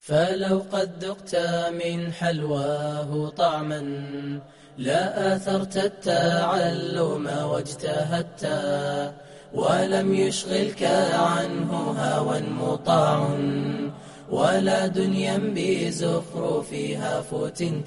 فلو قد ذقت من حلواه طعما لا آثرت التعلم واجتهدت ولم يشغلك عنه هوى مطاع ولا دنيا بزخرفها فتنت.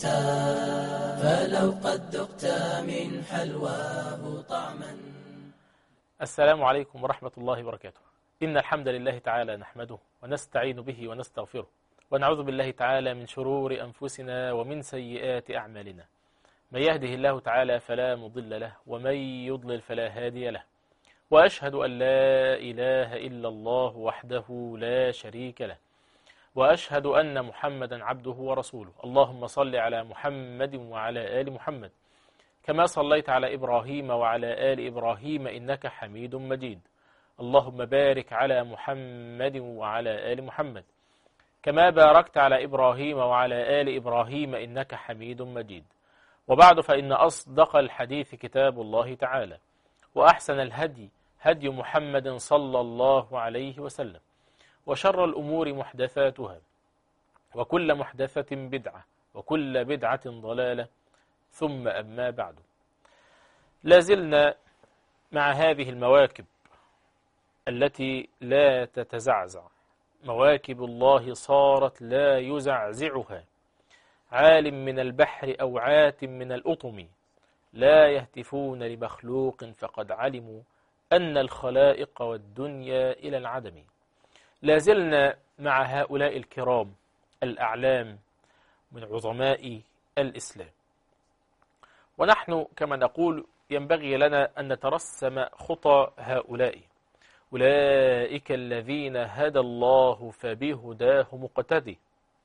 فلو قد ذقت من حلواه طعما. السلام عليكم ورحمة الله وبركاته. إن الحمد لله تعالى نحمده ونستعين به ونستغفره ونعوذ بالله تعالى من شرور أنفسنا ومن سيئات أعمالنا. من يهده الله تعالى فلا مضل له ومن يضلل فلا هادي له، وأشهد أن لا إله إلا الله وحده لا شريك له، وأشهد أن محمدا عبده ورسوله. اللهم صل على محمد وعلى آل محمد كما صليت على إبراهيم وعلى آل إبراهيم إنك حميد مجيد. اللهم بارك على محمد وعلى آل محمد كما باركت على إبراهيم وعلى آل إبراهيم إنك حميد مجيد. وبعد، فإن أصدق الحديث كتاب الله تعالى، وأحسن الهدي هدي محمد صلى الله عليه وسلم، وشر الأمور محدثاتها، وكل محدثة بدعة، وكل بدعة ضلالة، ثم أما بعد. لازلنا مع هذه المواكب التي لا تتزعزع، مواكب الله صارت لا يزعزعها عالم من البحر أو عات من الأطم، لا يهتفون لمخلوق فقد علموا أن الخلائق والدنيا إلى العدم. لازلنا مع هؤلاء الكرام الأعلام من عظماء الإسلام، ونحن كما نقول ينبغي لنا أن نترسم خطى هؤلاء. أولئك الذين هدى الله فبهداه مقتدي.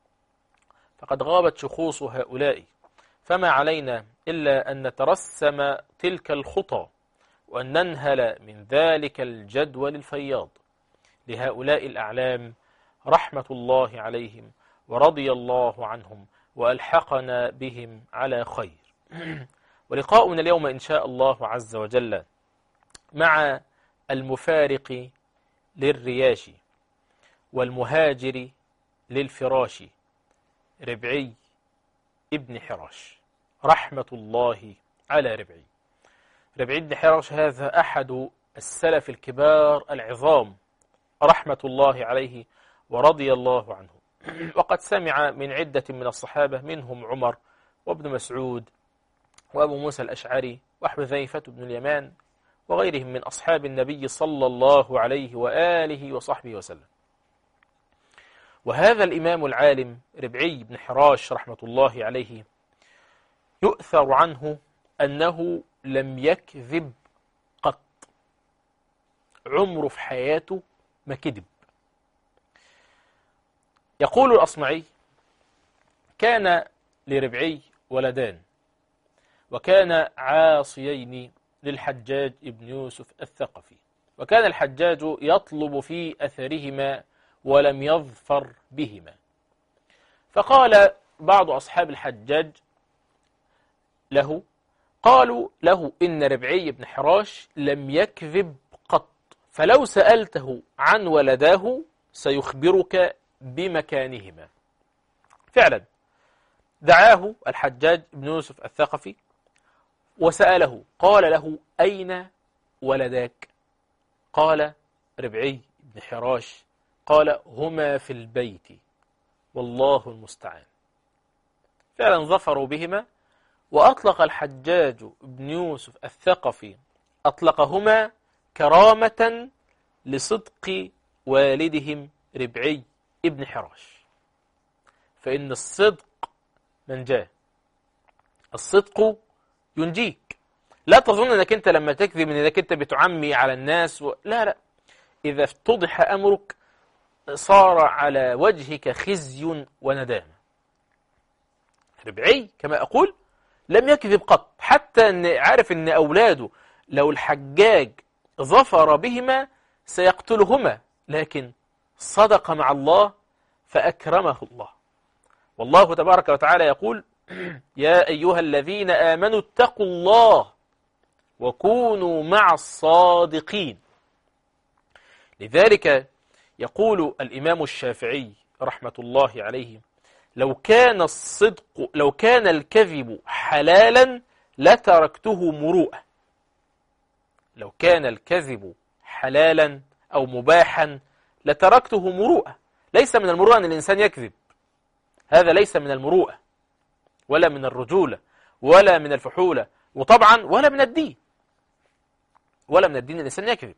فقد غابت شخوص هؤلاء، فما علينا إلا أن نترسم تلك الخطى وأن ننهل من ذلك الجدول الفياض لهؤلاء الأعلام رحمة الله عليهم ورضي الله عنهم، وألحقنا بهم على خير. ولقاؤنا اليوم إن شاء الله عز وجل مع المفارق للرياش والمهاجر للفراش، ربعي ابن حراش رحمة الله على ربعي. ربعي ابن حراش هذا أحد السلف الكبار العظام رحمة الله عليه ورضي الله عنه، وقد سمع من عدة من الصحابة، منهم عمر وابن مسعود وأبو موسى الأشعري وحذيفة بن اليمان وغيرهم من أصحاب النبي صلى الله عليه وآله وصحبه وسلم. وهذا الإمام العالم ربعي بن حراش رحمة الله عليه يؤثر عنه أنه لم يكذب قط، عمره في حياته ما كذب. يقول الأصمعي: كان لربعي ولدان، وكان عاصيين للحجاج ابن يوسف الثقفي، وكان الحجاج يطلب في أثرهما ولم يظفر بهما. فقال بعض أصحاب الحجاج له، قالوا له إن ربعي بن حراش لم يكذب قط، فلو سألته عن ولداه سيخبرك بمكانهما. فعلا دعاه الحجاج بن يوسف الثقفي وسأله، قال له: أين ولداك؟ قال ربعي بن حراش: قال: هما في البيت والله المستعان. فعلا ظفروا بهما، وأطلق الحجاج بن يوسف الثقفي أطلقهما كرامة لصدق والدهم ربعي بن حراش. فإن الصدق منجاه، الصدق ينجيك. لا تظن أنك أنت لما تكذب أنك أنت بتعمي على الناس لا، إذا افتضح أمرك صار على وجهك خزي وندامة. ربعي كما أقول لم يكذب قط، حتى أن عارف أن أولاده لو الحجاج ظفر بهما سيقتلهما، لكن صدق مع الله فأكرمه الله. والله تبارك وتعالى يقول: يا أيها الذين آمنوا اتقوا الله وكونوا مع الصادقين. لذلك يقول الإمام الشافعي رحمة الله عليه: لو كان الكذب حلالا لتركته مروءة. لو كان الكذب حلالا أو مباحا لتركته مروءة. ليس من المروءة أن الإنسان يكذب، هذا ليس من المروءة ولا من الرجولة ولا من الفحولة، وطبعا ولا من الدين، ولا من الدين الإنسان يكذب.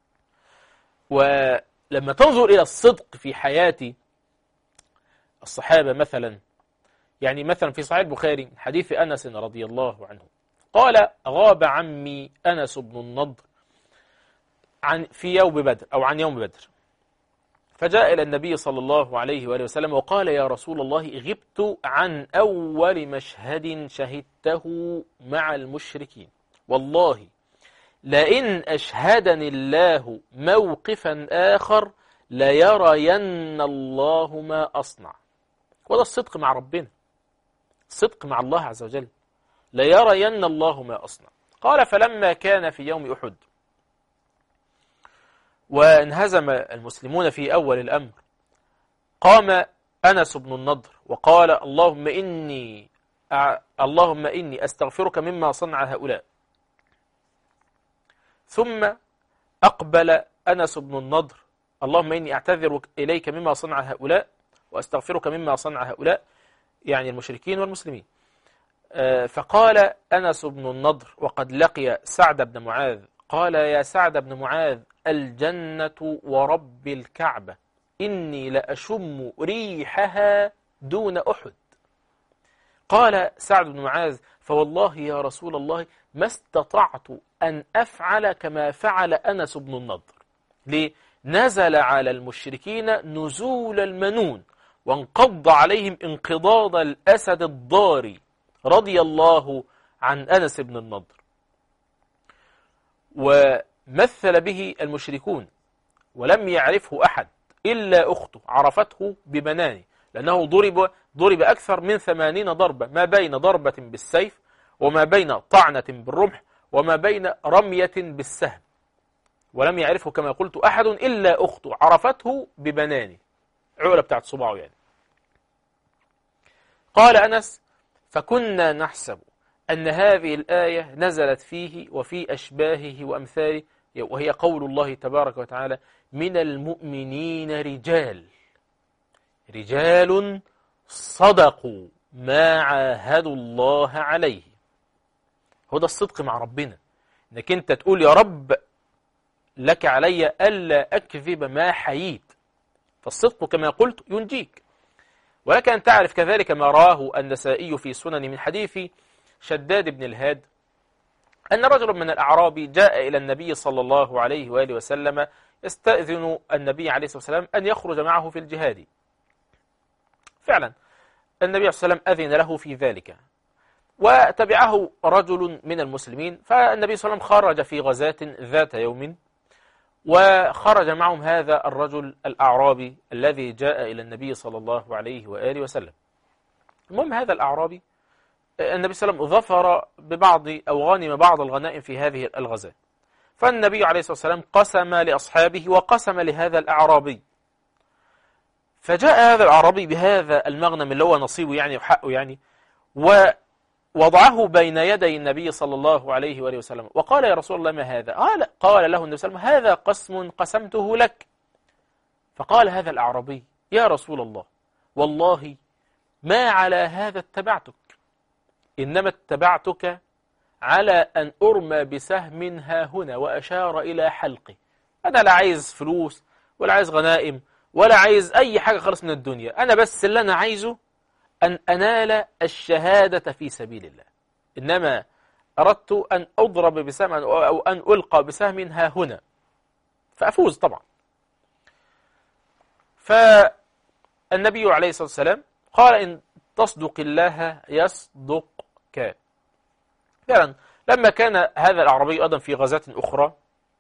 ولما تنظر إلى الصدق في حياة الصحابة مثلا، يعني مثلا في صحيح البخاري من حديث أنس رضي الله عنه قال: غاب عمي أنس بن النضر في يوم بدر أو عن يوم بدر، فجاء إلى النبي صلى الله عليه وآله وسلم وقال: يا رسول الله، غبت عن أول مشهد شهدته مع المشركين، والله لئن أشهدني الله موقفا آخر ليرين الله ما أصنع. وده الصدق مع ربنا، الصدق مع الله عز وجل، ليرين الله ما أصنع. قال: فلما كان في يوم أحد وانهزم المسلمون في أول الأمر، قام أنس بن النضر وقال: اللهم إني أستغفرك مما صنع هؤلاء. ثم أقبل أنس بن النضر: اللهم إني أعتذر إليك مما صنع هؤلاء وأستغفرك مما صنع هؤلاء، يعني المشركين والمسلمين. فقال أنس بن النضر وقد لقي سعد بن معاذ، قال: يا سعد بن معاذ، الجنة ورب الكعبة إني لأشم ريحها دون أحد. قال سعد بن معاذ: فوالله يا رسول الله ما استطعت أن أفعل كما فعل أنس بن النضر. ليه؟ نزل على المشركين نزول المنون، وانقض عليهم انقضاض الأسد الضاري، رضي الله عن أنس بن النضر. ومثل به المشركون ولم يعرفه أحد إلا أخته، عرفته ببنانه، لأنه ضرب أكثر من 80 ضربة، ما بين ضربة بالسيف وما بين طعنة بالرمح وما بين رمية بالسهم، ولم يعرفه كما قلت أحد إلا أخته، عرفته ببنانه، عقلة بتاعت صباعه يعني. قال أنس: فكنا نحسب أن هذه الآية نزلت فيه وفي أشباهه وأمثاله، وهي قول الله تبارك وتعالى: من المؤمنين رجال صدقوا ما عاهدوا الله عليه. هو ده الصدق مع ربنا، انك انت تقول: يا رب لك علي ألا أكذب ما حييت. فالصدق كما قلت ينجيك. ولك أن تعرف كذلك ما راه النسائي في سنن من حديث شداد بن الهاد أن رجل من الأعراب جاء إلى النبي صلى الله عليه وآله وسلم يستأذن النبي عليه الصلاة والسلام أن يخرج معه في الجهاد. فعلا النبي صلى الله عليه وسلم أذن له في ذلك، وتبعه رجل من المسلمين، فالنبي صلى الله عليه وسلم خرج في غزاة ذات يوم، وخرج معهم هذا الرجل الأعرابي الذي جاء إلى النبي صلى الله عليه وآله وسلم. المهم هذا الأعرابي النبي صلى الله عليه وسلم ظفر ببعض أو غنم بعض الغنائم في هذه الغزاة، فالنبي عليه الصلاة والسلام قسم لأصحابه وقسم لهذا الأعرابي. فجاء هذا الأعرابي بهذا المغنم اللي هو نصيبه يعني وحقه يعني، ووضعه بين يدي النبي صلى الله عليه وآله وسلم وقال: يا رسول الله ما هذا؟ قال له النبي صلى الله عليه وسلم: هذا قسم قسمته لك. فقال هذا الأعرابي: يا رسول الله، والله ما على هذا اتبعتك، إنما اتبعتك على أن أرمى بسهم ها هنا، وأشار إلى حلقي. أنا لا عايز فلوس ولا عايز غنائم ولا عايز أي حاجة خالص من الدنيا، أنا بس اللي أنا عايزه أن أنال الشهادة في سبيل الله، إنما أردت أن أضرب بسهم أو أن ألقى بسهم ها هنا فأفوز طبعا. فالنبي عليه الصلاة والسلام قال: إن تصدق الله يصدقك. فعلا لما كان هذا الأعرابي أيضا في غزاة أخرى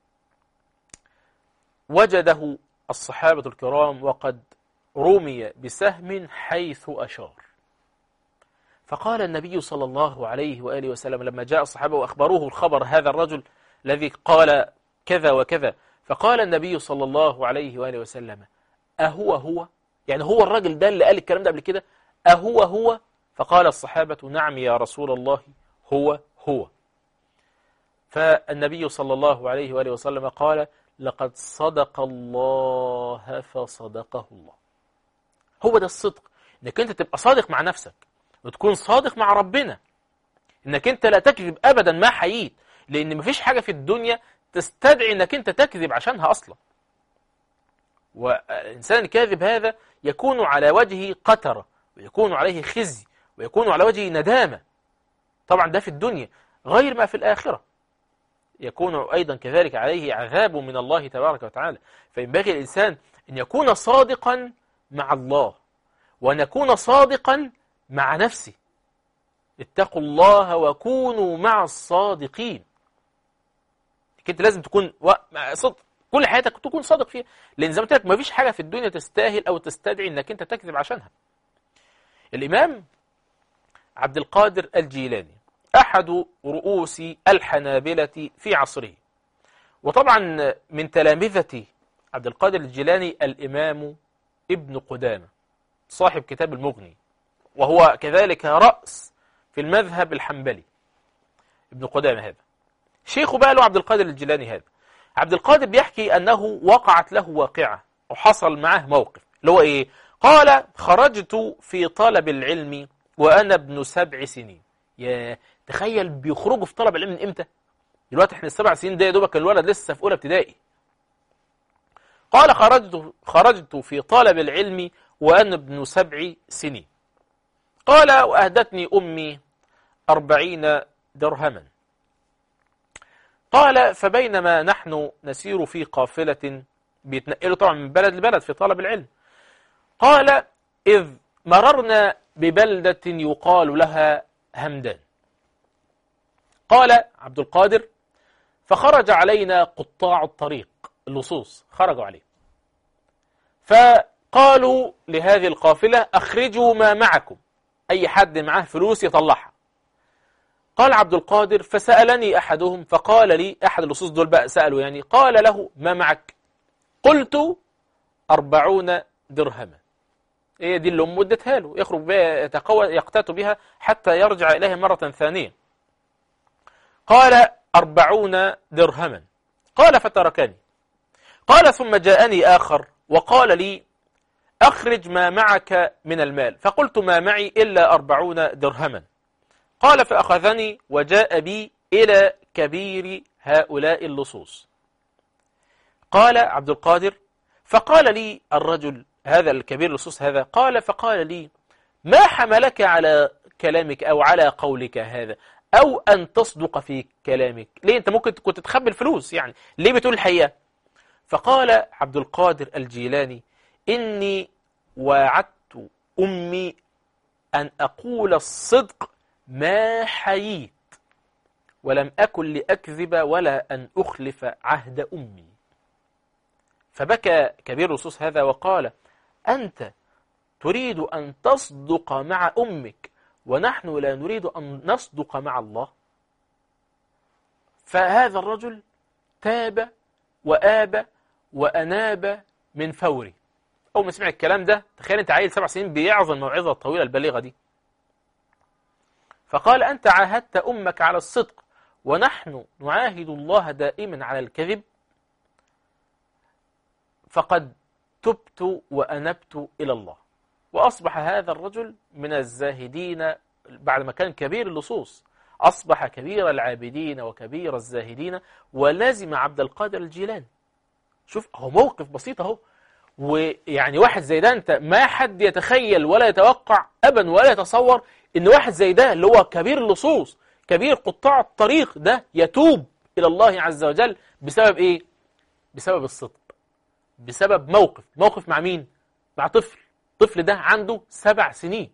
وجده الصحابة الكرام وقد رمي بسهم حيث أشار، فقال النبي صلى الله عليه وآله وسلم لما جاء الصحابة وأخبروه الخبر هذا الرجل الذي قال كذا وكذا، فقال النبي صلى الله عليه وآله وسلم: أهو يعني هو الراجل ده اللي قال الكلام ده قبل كده؟ أهو؟ فقال الصحابة نعم يا رسول الله، هو. فالنبي صلى الله عليه وآله وسلم قال لقد صدق الله فصدقه الله. هو ده الصدق، انك انت تبقى صادق مع نفسك وتكون صادق مع ربنا، انك انت لا تكذب ابدا ما حييت، لان مفيش حاجة في الدنيا تستدعي انك انت تكذب عشانها اصلا. والانسان الكاذب هذا يكون على وجهه قترة، ويكون عليه خزي، ويكون على وجهه ندامة. طبعا ده في الدنيا غير ما في الآخرة، يكون أيضا كذلك عليه عذاب من الله تبارك وتعالى. فينبغي الإنسان أن يكون صادقا مع الله، وأن يكون صادقا مع نفسه. اتقوا الله وكونوا مع الصادقين. انت لازم تكون صدق كل حياتك، تكون صادق فيها، لأن زي ما قلت لك مفيش حاجة في الدنيا تستاهل أو تستدعي أنك أنت تكذب عشانها. الإمام عبد القادر الجيلاني أحد رؤوس الحنابلة في عصره، وطبعا من تلامذة عبد القادر الجيلاني الإمام ابن قدامة صاحب كتاب المغني، وهو كذلك رأس في المذهب الحنبلي. ابن قدامة هذا شيخ بقى له عبد القادر الجيلاني. هذا عبد القادر بيحكي أنه وقعت له واقعة وحصل معه موقف اللي هو إيه؟ قال خرجت في طلب العلم وأنا ابن 7 سنين. يا تخيل بيخرجوا في طلب العلم من إمتى؟ دلوقتي احنا ال7 سنين ده يا دوبك الولد لسه في أولى ابتدائي. قال خرجت في طلب العلم وأنا ابن 7 سنين. قال وأهدتني أمي 40 درهما. قال فبينما نحن نسير في قافلة، بيتنقلوا طبعا من بلد لبلد في طلب العلم، قال إذ مررنا ببلدة يقال لها همدان. قال عبد القادر فخرج علينا قطاع الطريق، اللصوص خرجوا عليه، فقالوا لهذه القافلة أخرجوا ما معكم، أي حد معه فلوس يطلعها. قال عبد القادر فسألني أحدهم فقال لي، أحد اللصوص دول بقى سألوا يعني، قال له ما معك؟ قلت 40 درهما. هي دي اللي أمه ادتها له يخرج بها يقتات بها حتى يرجع إليها مرة ثانية. قال 40 درهما. قال فتركني. قال ثم جاءني آخر وقال لي أخرج ما معك من المال، فقلت ما معي إلا 40 درهما. قال فأخذني وجاء بي إلى كبير هؤلاء اللصوص. قال عبد القادر فقال لي الرجل هذا الكبير اللصوص هذا، فقال لي ما حملك على كلامك أو على قولك هذا، أو أن تصدق في كلامك؟ ليه أنت ممكن كنت تخبي الفلوس، يعني ليه بتقول الحقيقة؟ فقال عبد القادر الجيلاني إني وعدت أمي أن أقول الصدق ما حييت، ولم أكن لأكذب ولا أن أخلف عهد أمي. فبكى كبير اللصوص هذا وقال أنت تريد أن تصدق مع أمك ونحن لا نريد أن نصدق مع الله؟ فهذا الرجل تاب وآب وأناب من فوري. أول ما سمع الكلام ده، تخيل أنت عيل 7 سنين بيعظم الموعظة الطويلة البليغة دي، فقال أنت عاهدت أمك على الصدق ونحن نعاهد الله دائما على الكذب، فقد تبت وأنبت إلى الله. وأصبح هذا الرجل من الزاهدين بعد ما كان كبير اللصوص، أصبح كبير العابدين وكبير الزاهدين، ولازم عبد القادر الجيلاني. شوف هو موقف بسيط اهو، ويعني واحد زي ده انت ما حد يتخيل ولا يتوقع ابدا ولا يتصور ان واحد زي ده اللي هو كبير اللصوص كبير قطاع الطريق ده يتوب الى الله عز وجل بسبب ايه؟ بسبب الصدق، بسبب موقف مع مين؟ مع طفل ده عنده 7 سنين.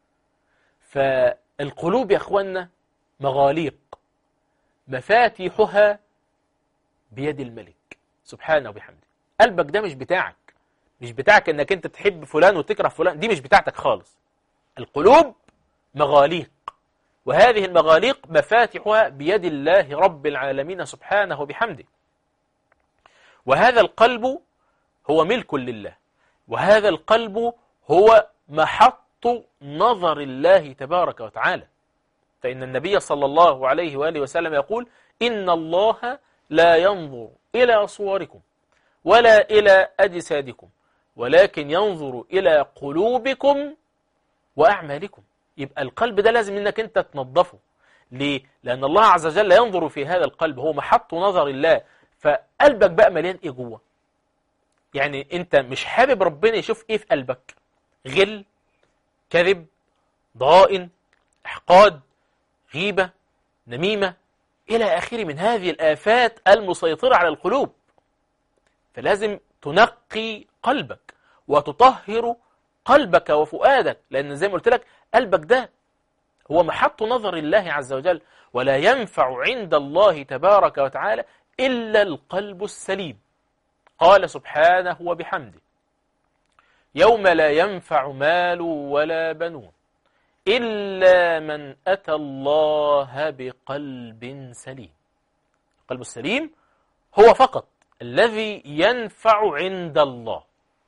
فالقلوب يا اخوانا مغاليق مفاتيحها بيد الملك سبحانه وبحمده. قلبك ده مش بتاعك انك انت تحب فلان وتكره فلان، دي مش بتاعتك خالص. القلوب مغاليق، وهذه المغاليق مفاتيحها بيد الله رب العالمين سبحانه وبحمده. وهذا القلب هو ملك لله، وهذا القلب هو محط نظر الله تبارك وتعالى. فإن النبي صلى الله عليه وآله وسلم يقول: إن الله لا ينظر إلى صوركم ولا إلى أجسادكم ولكن ينظر إلى قلوبكم وأعمالكم. يبقى القلب ده لازم إنك أنت تنظفه. ليه؟ لأن الله عز وجل ينظر في هذا القلب، هو محط نظر الله. فقلبك بقى مليان إيه جوه؟ يعني أنت مش حابب ربنا يشوف إيه في قلبك؟ غل، كذب، ضائن، إحقاد، غيبة، نميمة، إلى آخره من هذه الآفات المسيطرة على القلوب. فلازم تنقي قلبك وتطهر قلبك وفؤادك، لأن زي ما قلت لك قلبك ده هو محط نظر الله عز وجل، ولا ينفع عند الله تبارك وتعالى إلا القلب السليم. قال سبحانه وبحمده: يوم لا ينفع مال ولا بنون إلا من أتى الله بقلب سليم. القلب السليم هو فقط الذي ينفع عند الله.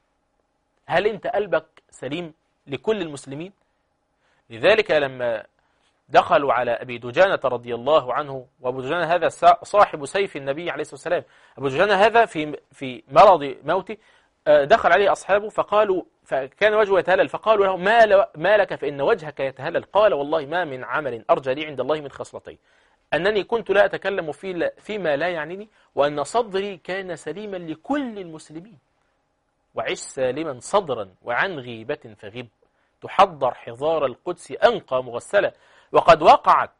هل أنت قلبك سليم لكل المسلمين؟ لذلك لما دخلوا على أبي دجانة رضي الله عنه، وأبو دجانة هذا صاحب سيف النبي عليه الصلاة والسلام، أبو دجانة هذا في مرض موته دخل عليه أصحابه فقالوا، فكان وجهه يتهلل، فقالوا له: ما لك فإن وجهك يتهلل؟ قال: والله ما من عمل أرجى لي عند الله من خصلتين: أنني كنت لا أتكلم فيما لا يعنيني، وأن صدري كان سليما لكل المسلمين. وعش سالما صدرا وعن غيبة فغب، تحضر حضار القدس أنقى مغسلة. وقد وقعت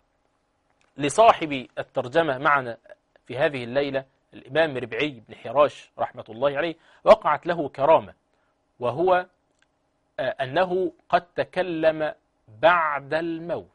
لصاحب الترجمة معنا في هذه الليلة الإمام ربعي بن حراش رحمة الله عليه، وقعت له كرامة، وهو أنه قد تكلم بعد الموت.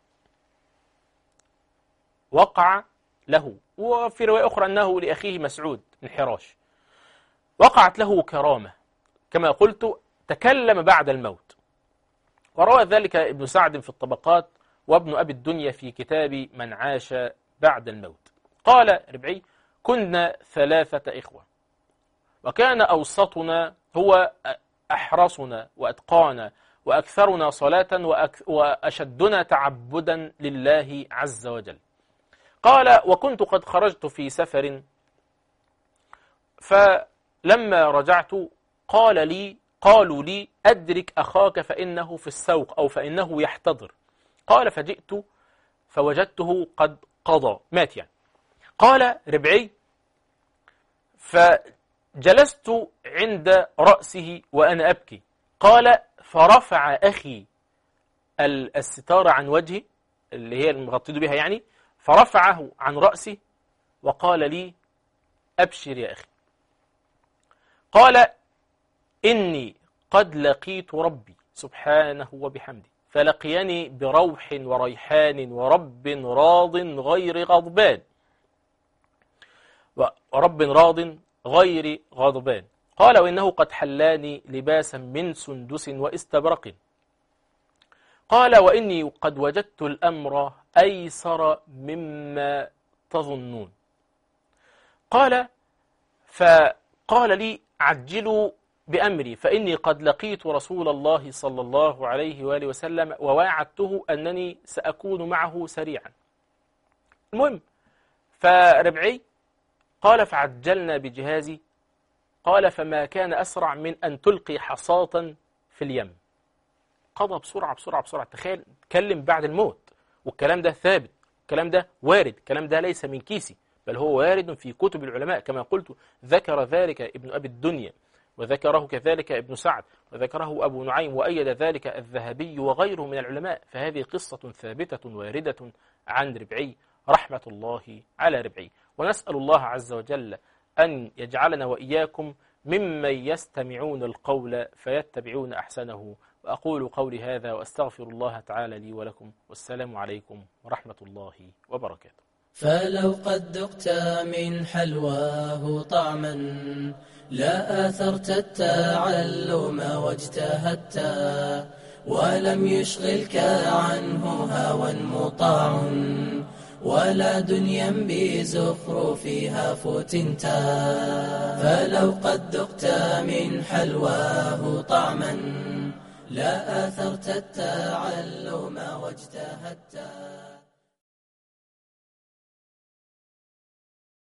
وقع له، وفي رواية أخرى أنه لأخيه مسعود بن حراش وقعت له كرامة، كما قلت تكلم بعد الموت. وروى ذلك ابن سعد في الطبقات، وابن أبي الدنيا في كتاب من عاش بعد الموت. قال ربعي: كنا 3 إخوة، وكان أوسطنا هو أحرصنا وأتقانا وأكثرنا صلاة وأشدنا تعبدا لله عز وجل. قال: وكنت قد خرجت في سفر، فلما رجعت قالوا لي: أدرك أخاك فإنه في السوق أو فإنه يحتضر. قال: فجئت فوجدته قد قضى، مات يعني. قال ربعي: فجلست عند رأسه وأنا أبكي. قال: فرفع أخي الستار عن وجهي، اللي هي المغطيته بها يعني، فرفعه عن رأسي وقال لي: أبشر يا أخي. قال: إني قد لقيت ربي سبحانه وبحمده، فلقيني بروح وريحان ورب راض غير غضبان، ورب راض غير غضبان. قال: وإنه قد حلاني لباسا من سندس واستبرق. قال: وإني قد وجدت الأمر أيسر مما تظنون. فقال لي: عجلوا بأمري، فإني قد لقيت رسول الله صلى الله عليه وآله وسلم وواعدته أنني سأكون معه سريعا. المهم، فربعي قال: فعجلنا بجهازي. قال: فما كان أسرع من أن تلقي حصاة في اليم. قضى بسرعة بسرعة بسرعة. تخيل، تكلم بعد الموت، والكلام ده ثابت، الكلام ده وارد، الكلام ده ليس من كيسي، بل هو وارد في كتب العلماء كما قلت. ذكر ذلك ابن أبي الدنيا، وذكره كذلك ابن سعد، وذكره أبو نعيم، وأيد ذلك الذهبي وغيره من العلماء. فهذه قصة ثابتة واردة عن ربعي رحمة الله على ربعي. ونسأل الله عز وجل أن يجعلنا وإياكم ممن يستمعون القول فيتبعون أحسنه. وأقول قولي هذا وأستغفر الله تعالى لي ولكم، والسلام عليكم ورحمة الله وبركاته. فلو قد ذقت من حلواه طعما، لا آثرت التعلم واجتهدت، ولم يشغلك عنه هوى مطاع، ولا دنيا بزخرفها فتنتا. فلو قد ذقت من حلواه طعما لا آثرت التعلم واجتهدت.